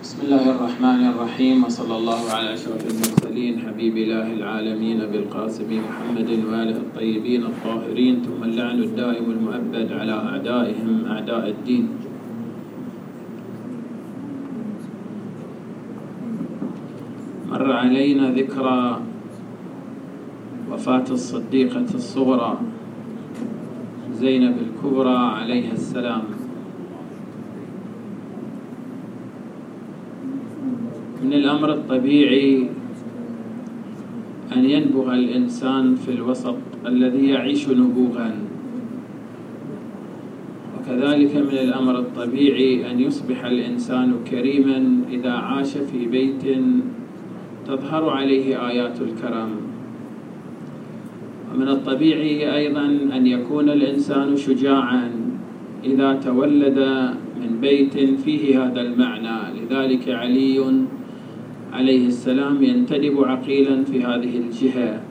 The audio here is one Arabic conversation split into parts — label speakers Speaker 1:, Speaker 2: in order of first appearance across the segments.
Speaker 1: بسم الله الرحمن الرحيم، وصلى الله على أشرف المرسلين حبيب إله العالمين بالقاسم محمد وآله الطيبين الطاهرين، ثم اللعن الدائم المؤبد على أعدائهم أعداء الدين. مر علينا ذكرى وفاة الصديقة الصغرى زينب الكبرى عليها السلام. من الأمر الطبيعي أن ينبغ الإنسان في الوسط الذي يعيش نبوغا، وكذلك من الأمر الطبيعي أن يصبح الإنسان كريما إذا عاش في بيت تظهر عليه آيات الكرم. ومن الطبيعي أيضا أن يكون الإنسان شجاعا إذا تولد من بيت فيه هذا المعنى. لذلك علي عليه السلام ينتدب عقيلا في هذه الجهة.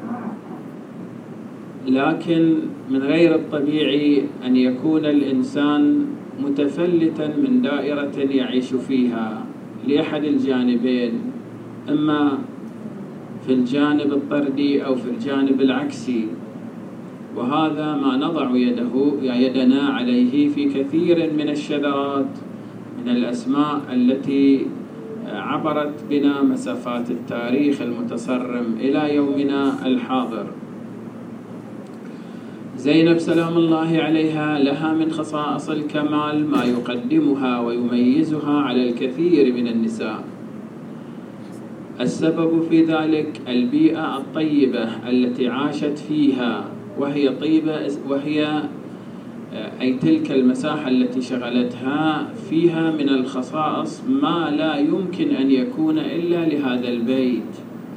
Speaker 1: لكن من غير الطبيعي أن يكون الإنسان متفلتا من دائرة يعيش فيها لأحد الجانبين، إما في الجانب الطردي أو في الجانب العكسي. وهذا ما نضع يدنا عليه في كثير من الشذرات من الأسماء التي عبرت بنا مسافات التاريخ المتصرم إلى يومنا الحاضر. زينب سلام الله عليها لها من خصائص الكمال ما يقدمها ويميزها على الكثير من النساء. السبب في ذلك البيئة الطيبة التي عاشت فيها، وهي طيبة وهي أي تلك المساحة التي شغلتها فيها من الخصائص ما لا يمكن أن يكون إلا لهذا البيت.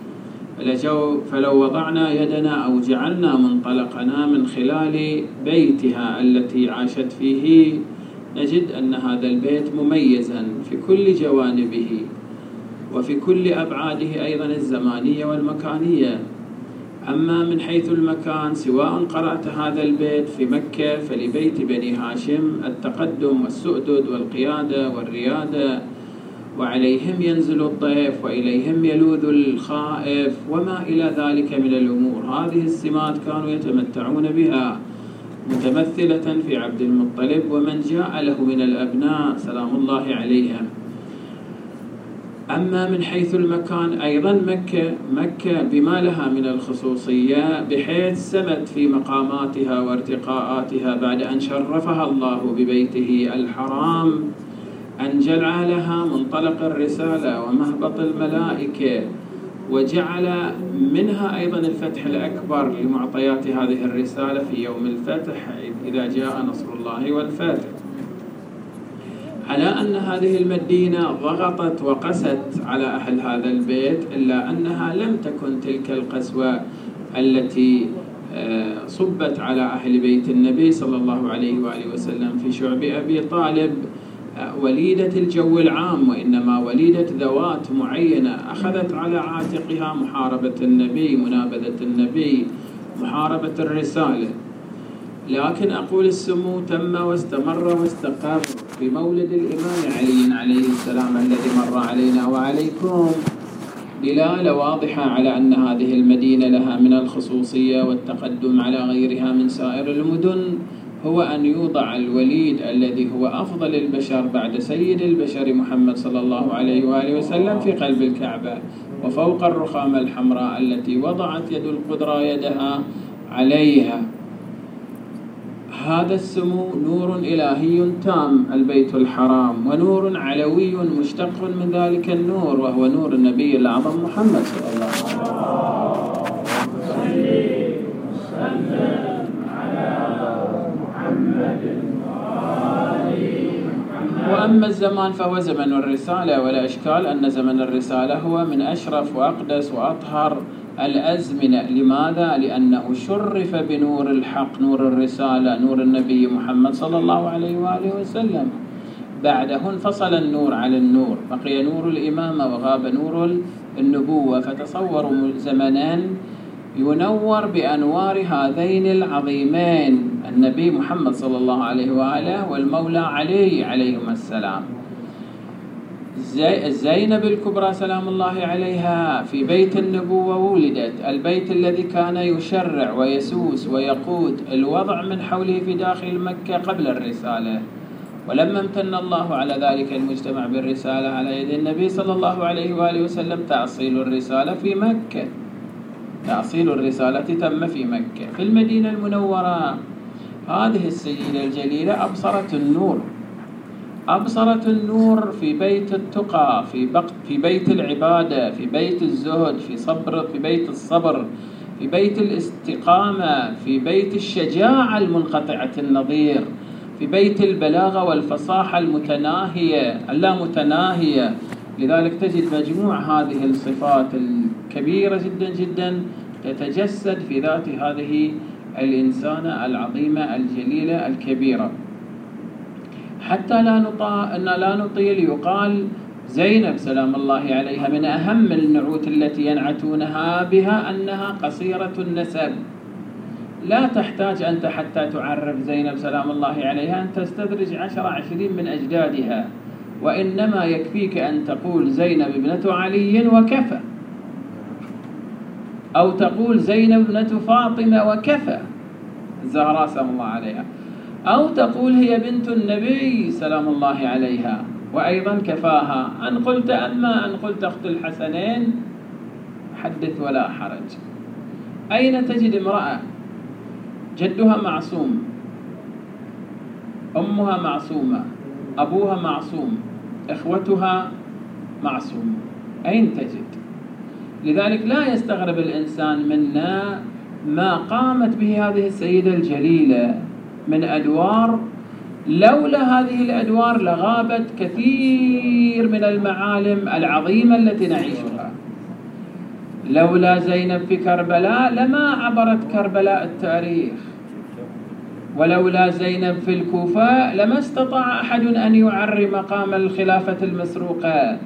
Speaker 1: فلو وضعنا يدنا أو جعلنا منطلقنا من خلال بيتها التي عاشت فيه، نجد أن هذا البيت مميزا في كل جوانبه وفي كل أبعاده أيضا الزمانية والمكانية. أما من حيث المكان، سواء قرأت هذا البيت في مكة فلبيت بني هاشم التقدم والسؤدد والقيادة والريادة، وعليهم ينزل الضيف وإليهم يلوذ الخائف وما إلى ذلك من الأمور. هذه السمات كانوا يتمتعون بها، متمثلة في عبد المطلب ومن جاء له من الأبناء سلام الله عليهم. أما من حيث المكان أيضا مكة بما لها من الخصوصية، بحيث سمت في مقاماتها وارتقاءاتها بعد أن شرفها الله ببيته الحرام، أن جعل لها منطلق الرسالة ومهبط الملائكة، وجعل منها أيضا الفتح الأكبر لمعطيات هذه الرسالة في يوم الفتح إذا جاء نصر الله والفتح. على أن هذه المدينة ضغطت وقست على أهل هذا البيت، إلا أنها لم تكن تلك القسوة التي صبت على أهل بيت النبي صلى الله عليه وآله وسلم في شعب أبي طالب وليدة الجو العام، وإنما وليدة ذوات معينة أخذت على عاتقها محاربة النبي، منابذة النبي، محاربة الرسالة. لكن أقول السمو تم واستمر واستقر في مولد الإمام علي عليه السلام الذي مر علينا وعليكم دلالة واضحة على أن هذه المدينة لها من الخصوصية والتقدم على غيرها من سائر المدن، هو أن يوضع الوليد الذي هو أفضل البشر بعد سيد البشر محمد صلى الله عليه وآله وسلم في قلب الكعبة وفوق الرخامة الحمراء التي وضعت يد القدرة يدها عليها. هذا السمو نور إلهي تام البيت الحرام، ونور علوي مشتق من ذلك النور، وهو نور النبي الأعظم محمد صلى الله عليه وسلم. وأما الزمان فهو زمن الرسالة، ولا إشكال أن زمن الرسالة هو من أشرف وأقدس وأطهر الأزمنة. لماذا؟ لأنه شرف بنور الحق، نور الرسالة، نور النبي محمد صلى الله عليه وآله وسلم. بعده انفصل النور على النور، بقي نور الإمامة وغاب نور النبوة. فتصوروا زمنان ينور بأنوار هذين العظيمين، النبي محمد صلى الله عليه وآله والمولى علي عليهما السلام. زينب الكبرى سلام الله عليها في بيت النبوة ولدت، البيت الذي كان يشرع ويسوس ويقود الوضع من حوله في داخل مكة قبل الرسالة. ولما امتن الله على ذلك المجتمع بالرسالة على يد النبي صلى الله عليه وآله وسلم، تأصيل الرسالة في مكة، تأصيل الرسالة تم في مكة. في المدينة المنورة هذه السيدة الجليلة أبصرت النور، أبصرت النور في بيت التقى، في بيت العبادة، في بيت الزهد، في بيت الصبر، في بيت الاستقامة، في بيت الشجاعة المنقطعة النظير، في بيت البلاغة والفصاحة المتناهية اللامتناهية. لذلك تجد مجموع هذه الصفات الكبيرة جدا جدا تتجسد في ذات هذه الإنسانة العظيمة الجليلة الكبيرة. حتى لا نطيل، يقال زينب سلام الله عليها من أهم النعوت التي ينعتونها بها أنها قصيرة النسب. لا تحتاج أنت حتى تعرف زينب سلام الله عليها أن تستدرج 10-20 من أجدادها، وإنما يكفيك أن تقول زينب ابنة علي وكفى، أو تقول زينب ابنة فاطمة وكفى الزهراء سلام الله عليها، أو تقول هي بنت النبي سلام الله عليها وأيضا كفاها. أن قلت أخت الحسنين حدث ولا حرج. أين تجد امرأة جدها معصوم، أمها معصومة، أبوها معصوم، إخوتها معصوم؟ أين تجد؟ لذلك لا يستغرب الإنسان منا ما قامت به هذه السيدة الجليلة من أدوار، لولا هذه الأدوار لغابت كثير من المعالم العظيمة التي نعيشها. لولا زينب في كربلاء لما عبرت كربلاء التاريخ، ولولا زينب في الكوفة لما استطاع أحد أن يعري مقام الخلافة المسروقة،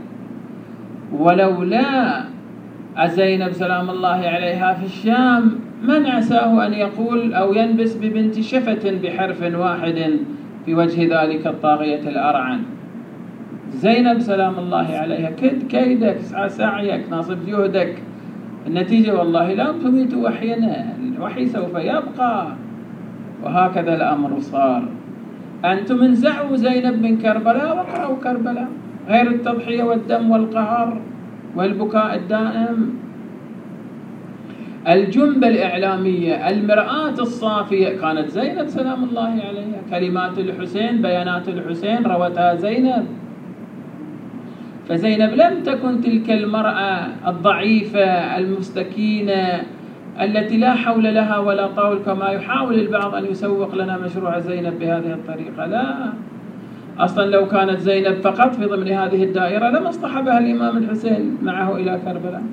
Speaker 1: ولولا زينب سلام الله عليها في الشام من عساه أن يقول أو ينبس ببنت شفة بحرف واحد في وجه ذلك الطاغية الأرعن. زينب سلام الله عليها كد كيدك، اسعى سعيك، ناصب جهدك، النتيجة والله لا تميت وحينا، الوحي سوف يبقى. وهكذا الأمر صار. أنتم انزعوا زينب من كربلاء وقرأوا كربلاء، غير التضحية والدم والقهر والبكاء الدائم. الجنبة الإعلامية، المرآة الصافية كانت زينب سلام الله عليها. كلمات الحسين، بيانات الحسين روتها زينب. فزينب لم تكن تلك المرأة الضعيفة المستكينة التي لا حول لها ولا طول كما يحاول البعض أن يسوق لنا مشروع زينب بهذه الطريقة. لا، أصلا لو كانت زينب فقط في ضمن هذه الدائرة لما اصطحبها الإمام الحسين معه إلى كربلاء.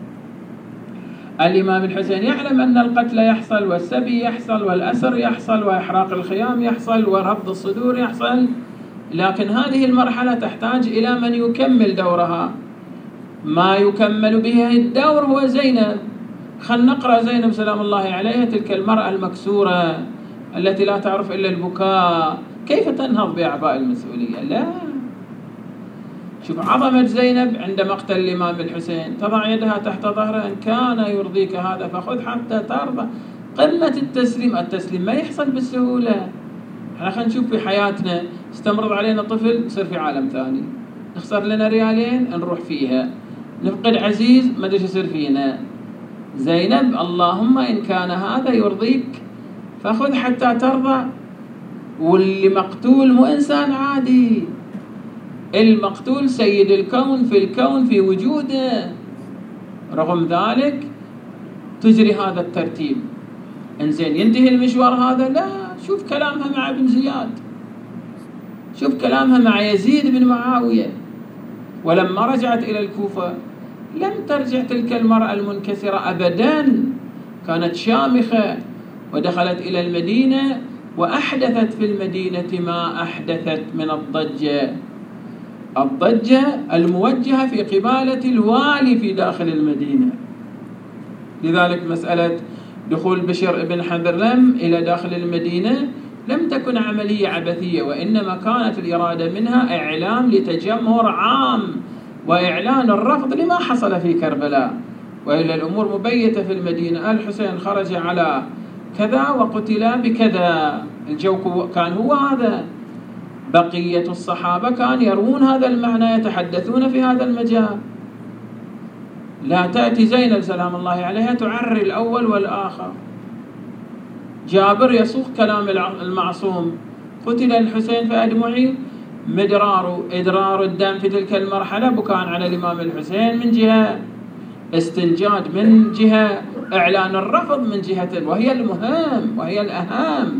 Speaker 1: الإمام الحسين يعلم أن القتل يحصل والسبي يحصل والأسر يحصل وإحراق الخيام يحصل ورفض الصدور يحصل، لكن هذه المرحلة تحتاج إلى من يكمل دورها. ما يكمل به الدور هو زينب. خلنا نقرأ زينب سلام الله عليها، تلك المرأة المكسورة التي لا تعرف إلا البكاء، كيف تنهض بأعباء المسؤولية؟ لا. شوف عظمة زينب عند مقتل الإمام الحسين، تضع يدها تحت ظهره، إن كان يرضيك هذا فخذ حتى ترضى. قمة التسليم. التسليم ما يحصل بالسهولة. احنا خلينا نشوف في حياتنا، استمرض علينا طفل يصير في عالم ثاني، نخسر لنا ريالين نروح فيها، نفقد عزيز ما ادري ايش يصير فينا. زينب اللهم إن كان هذا يرضيك فخذ حتى ترضى. واللي مقتول مو إنسان عادي، المقتول سيد الكون في الكون في وجوده، رغم ذلك تجري هذا الترتيب. انزين ينتهي المشوار هذا؟ لا. شوف كلامها مع ابن زياد، شوف كلامها مع يزيد بن معاوية. ولما رجعت إلى الكوفة لم ترجع تلك المرأة المنكسرة أبدا، كانت شامخة ودخلت إلى المدينة وأحدثت في المدينة ما أحدثت من الضجة الموجهة في قبالة الوالي في داخل المدينة. لذلك مسألة دخول بشر بن حذرلم إلى داخل المدينة لم تكن عملية عبثية، وإنما كانت الإرادة منها إعلام لتجمهر عام وإعلان الرفض لما حصل في كربلاء، وإلا الأمور مبيتة في المدينة. الحسين خرج على كذا وقتل بكذا، الجو كان هو هذا. بقية الصحابة كانوا يروون هذا المعنى، يتحدثون في هذا المجال. لا تأتي زينب سلام الله عليها تعري الأول والآخر. جابر يصوغ كلام المعصوم، قتل الحسين فأدمعي مدرار إدرار الدم في تلك المرحلة، بكاء على الإمام الحسين من جهة، استنجاد من جهة، إعلان الرفض من جهة، وهي المهم وهي الأهم.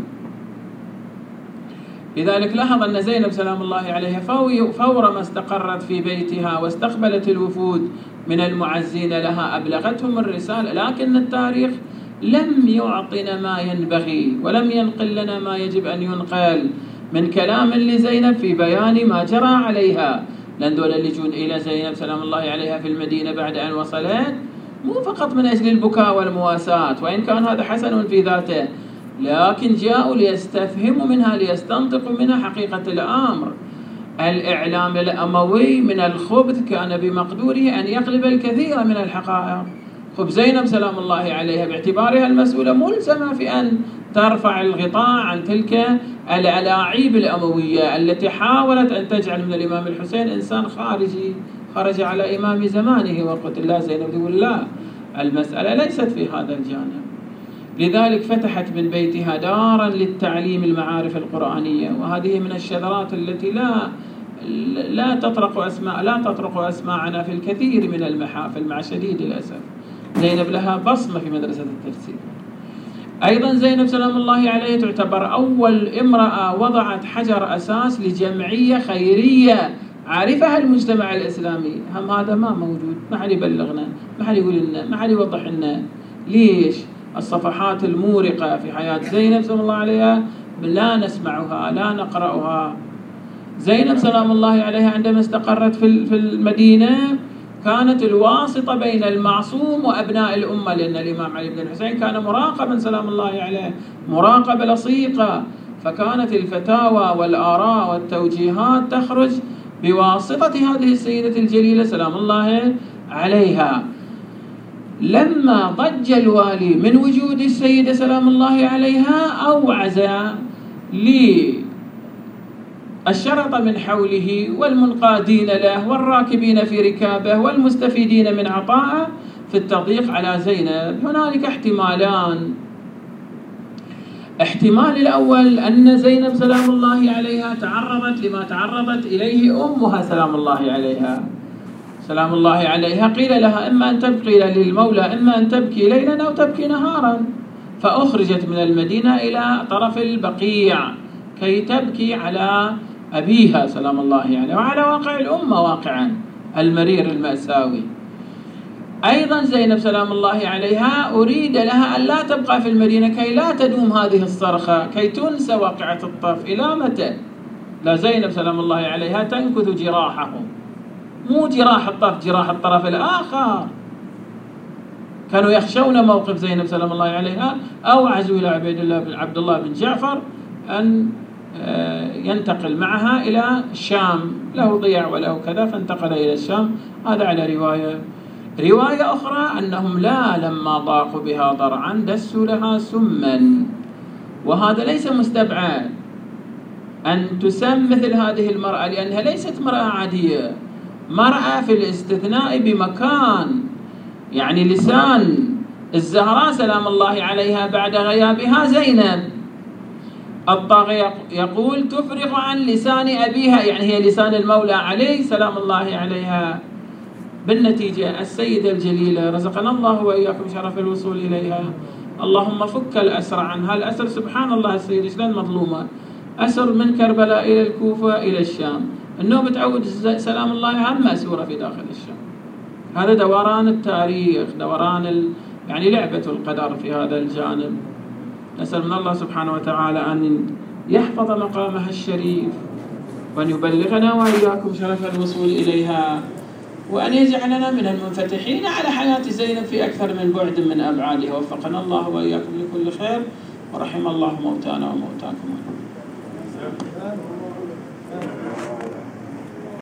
Speaker 1: لذلك لاحظ أن زينب سلام الله عليها فور ما استقرت في بيتها واستقبلت الوفود من المعزين لها أبلغتهم الرسالة، لكن التاريخ لم يعطنا ما ينبغي ولم ينقل لنا ما يجب أن ينقل من كلام لزينب في بيان ما جرى عليها. لأن دول اللي يجون إلى زينب سلام الله عليها في المدينة بعد أن وصلت مو فقط من أجل البكاء والمواساة، وإن كان هذا حسن في ذاته، لكن جاءوا ليستفهموا منها، ليستنطقوا منها حقيقة الأمر. الإعلام الأموي من الخبث كان بمقدوره أن يقلب الكثير من الحقائق. خب زينب سلام الله عليها باعتبارها المسؤولة ملزمة في أن ترفع الغطاء عن تلك الألاعيب الأموية التي حاولت أن تجعل من الإمام الحسين إنسان خارجي، خرج على إمام زمانه وقتل. لا، زينب تقول لا، المسألة ليست في هذا الجانب. لذلك فتحت من بيتها دارا للتعليم المعارف القرآنية، وهذه من الشذرات التي لا تطرق أسماعنا في الكثير من المحافل مع شديد الأسف. زينب لها بصمة في مدرسة التفسير. أيضا زينب سلام الله عليها تعتبر أول امرأة وضعت حجر أساس لجمعية خيرية عرفها المجتمع الإسلامي. هم هذا ما موجود، ما حد يبلغنا، ما حد يقول لنا، ما حد يوضح لنا. ليش؟ الصفحات المورقة في حياة زينب سلام الله عليها لا نسمعها، لا نقرأها. زينب سلام الله عليها عندما استقرت في المدينة كانت الواسطة بين المعصوم وأبناء الأمة، لأن الإمام علي بن الحسين كان مراقبا سلام الله عليه، مراقبة لصيقة، فكانت الفتاوى والآراء والتوجيهات تخرج بواسطة هذه السيدة الجليلة سلام الله عليها. لما ضج الوالي من وجود السيدة سلام الله عليها أوعز الشرط من حوله والمنقادين له والراكبين في ركابه والمستفيدين من عطائه في التضييق على زينب. هنالك احتمالان. احتمال الأول أن زينب سلام الله عليها تعرضت لما تعرضت إليه أمها سلام الله عليها. سلام الله عليها قيل لها إما أن تبقي للمولى إما أن تبكي ليلا أو تبكي نهارا، فأخرجت من المدينة إلى طرف البقيع كي تبكي على أبيها سلام الله عليه وعلى واقع الأمة واقعا المرير المأساوي. أيضا زينب سلام الله عليها أريد لها أن لا تبقى في المدينة كي لا تدوم هذه الصرخة، كي تنسى واقعة الطرف. إلى متى؟ لا، زينب سلام الله عليها تنكث جراحه، مو جراح الطرف، جراح الطرف الآخر. كانوا يخشون موقف زينب سلام الله عليها، أو عزوا إلى عبد الله بن جعفر أن ينتقل معها إلى الشام، له ضياع وله كذا، فانتقل إلى الشام. هذا على رواية أخرى أنهم لما ضاقوا بها ضرعا دسوا لها سما، وهذا ليس مستبعد أن تسم مثل هذه المرأة، لأنها ليست مرأة عادية، مرأة في الاستثناء بمكان. يعني لسان الزهراء سلام الله عليها بعد غيابها زينب، الطاغي يقول تفرغ عن لسان أبيها، يعني هي لسان المولى علي سلام الله عليها. بالنتيجة السيدة الجليلة رزقنا الله وإياكم شرف الوصول إليها. اللهم فك الأسر عنها. الأسر سبحان الله السيدة شلون مظلومة، أسر من كربلاء إلى الكوفة إلى الشام، النوم تعود سلام الله هم مأسورة في داخل الشام. هذا دوران التاريخ، دوران يعني لعبة القدر في هذا الجانب. نسأل من الله سبحانه وتعالى أن يحفظ مقامها الشريف، وأن يبلغنا وإياكم شرف الوصول إليها، وأن يجعلنا من المنفتحين على حياة زينب في أكثر من بعد من أبعادها. وفقنا الله وإياكم لكل خير. ورحم الله موتانا وموتاكم.